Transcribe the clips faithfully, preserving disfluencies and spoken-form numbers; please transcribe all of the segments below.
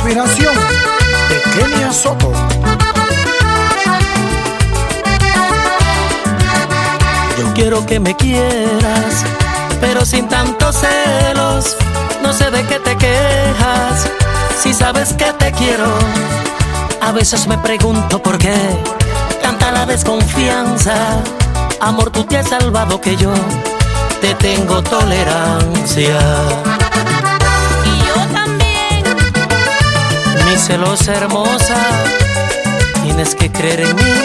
inspiración de Kenia Soto. Yo quiero que me quieras, pero sin tantos celos. No sé de qué te quejas, si sabes que te quiero. A veces me pregunto por qué tanta la desconfianza. Amor, tú te has salvado que yo te tengo tolerancia. Y yo también. Mi celosa hermosa, tienes que creer en mí.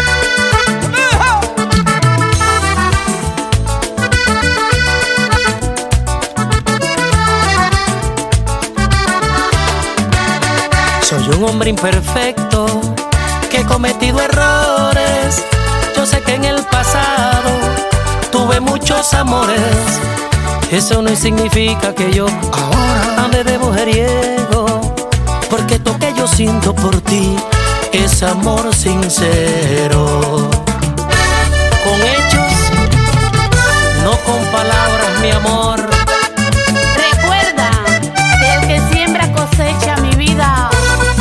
Soy un hombre imperfecto que he cometido errores. Yo sé que en el pasado tuve muchos amores. Eso no significa que yo ahora ande de mujeriego, porque esto que yo siento por ti es amor sincero. Con hechos, no con palabras, mi amor. Recuerda que el que siembra cosecha, mi vida.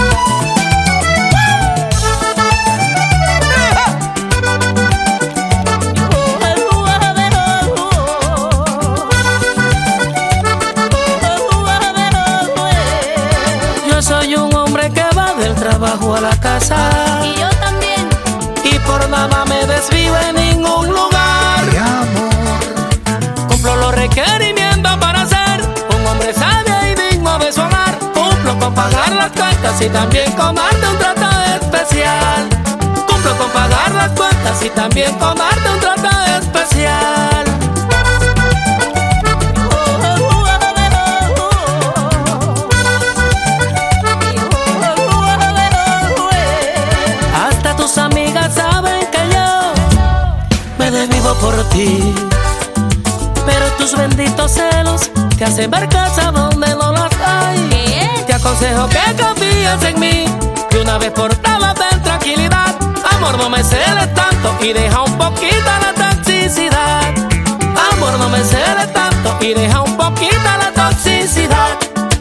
Yo soy un hombre que va del trabajo a la casa, Y yo también. y por nada me desvío en ningún lugar. Mi amor, Cumplo los requerimientos para ser un hombre sabio y digno de su hogar. Cumplo con pagar las cuentas y también con darte un trato especial. Cumplo con pagar las cuentas y también con darte un trato especial. Hasta tus amigas saben que yo me desvivo por ti, pero tus benditos celos te hacen ver cosas donde no las hay. ¿Qué? Te aconsejo que confíes en mí, que una vez por todas ten tranquilidad. Amor, no me celes tanto y deja un poquito la toxicidad. Amor, no me celes tanto y deja un poquito la toxicidad.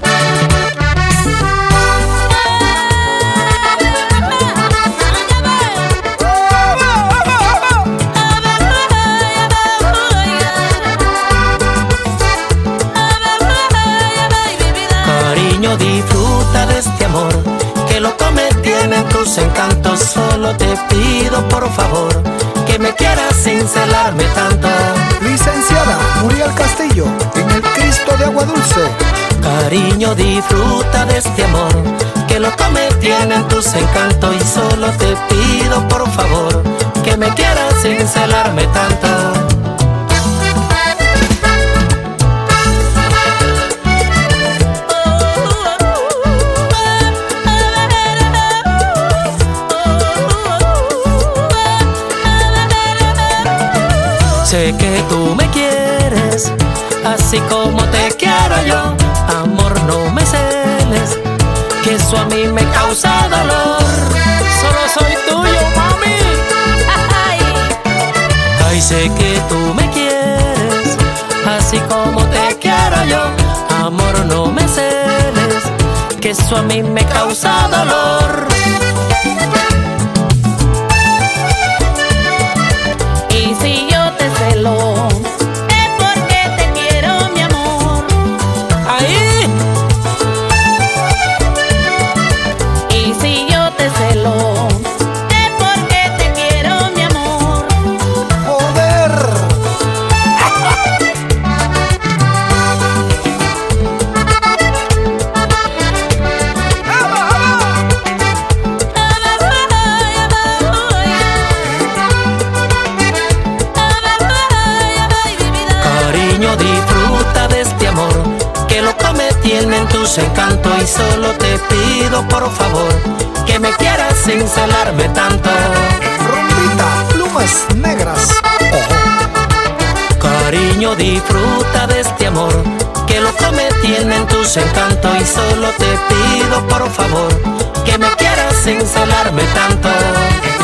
Cariño, disfruta de este amor, que lo que me tiene tus encantos. Solo te pido por favor que me quieras sin celarme tanto. licenciada Muriel Castillo, en el Cristo de Agua Dulce. Cariño, disfruta de este amor, que lo que me tiene tus encantos. Y solo te pido por favor que me quieras sin celarme tanto. Sé que tú me quieres, así como te quiero yo. Amor, no me celes, que eso a mí me causa dolor. Solo soy tuyo, mami. Ay, Ay, sé que tú me quieres, así como te quiero yo. Amor, no me celes, que eso a mí me causa dolor. y si yo te celo, es porque te quiero, mi amor. Ahí, Y si yo te celo, es porque te quiero, mi amor. Poder. cariño, disfruta de este amor, que lo que me tienen tus encantos. Y solo te pido por favor que me quieras sin celarme tanto. Rumbita, plumas negras. Ojo. Cariño, disfruta de este amor, que lo que me tienen tus encantos. Y solo te pido por favor que me quieras sin celarme tanto.